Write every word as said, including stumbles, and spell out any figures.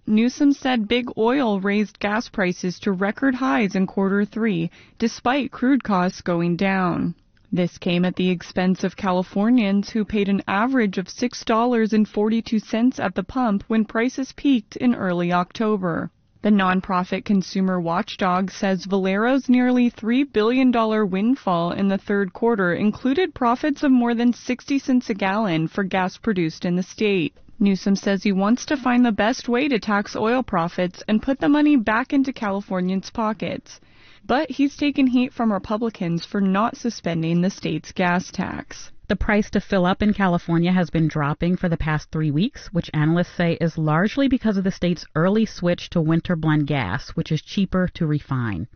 Newsom said big oil raised gas prices to record highs in quarter three, despite crude costs going down. This came at the expense of Californians who paid an average of six dollars and forty-two cents at the pump when prices peaked in early October. The nonprofit consumer watchdog says Valero's nearly three billion dollars windfall in the third quarter included profits of more than sixty cents a gallon for gas produced in the state. Newsom says he wants to find the best way to tax oil profits and put the money back into Californians' pockets. But he's taken heat from Republicans for not suspending the state's gas tax. The price to fill up in California has been dropping for the past three weeks, which analysts say is largely because of the state's early switch to winter blend gas, which is cheaper to refine.